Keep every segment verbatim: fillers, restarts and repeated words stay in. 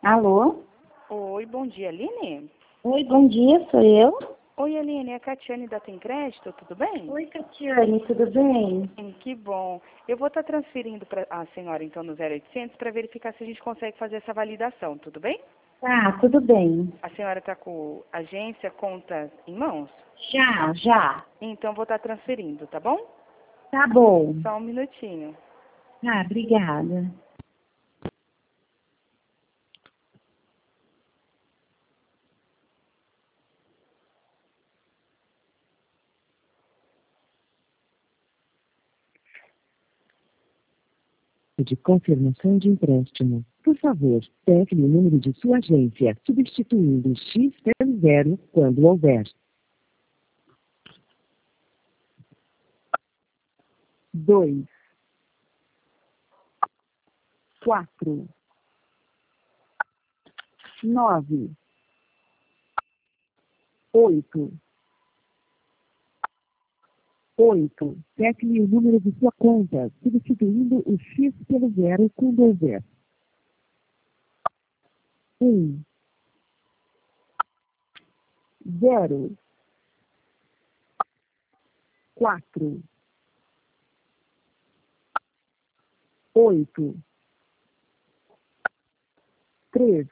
Alô? Oi, bom dia, Aline? Oi, bom dia, sou eu. Oi, Aline, é a Catiane da Tem Crédito, tudo bem? Oi, Catiane, tudo bem? Hum, que bom. Eu vou estar transferindo para a senhora, então, no zero oitocentos para verificar se a gente consegue fazer essa validação, tudo bem? Tá, tudo bem. A senhora está com agência, conta em mãos? Já, já. Então, vou estar transferindo, tá bom? Tá bom. Só um minutinho. Tá, obrigada. De confirmação de empréstimo. Por favor, pegue o número de sua agência, substituindo X pelo zero quando houver. Dois, quatro, nove, oito, oito. Pegue o número de sua conta, substituindo o X pelo zero quando houver. Um, zero, quatro, oito, três,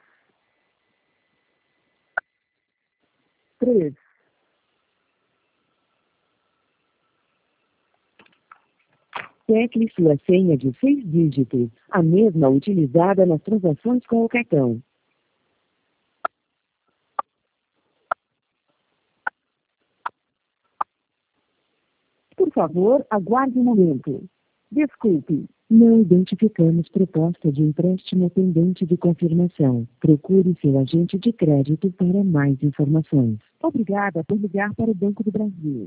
três. Tecle sua senha de seis dígitos, a mesma utilizada nas transações com o cartão. Por favor, aguarde um momento. Desculpe, não identificamos proposta de empréstimo pendente de confirmação. Procure seu agente de crédito para mais informações. Obrigada por ligar para o Banco do Brasil.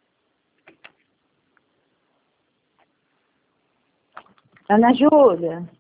Ana Júlia?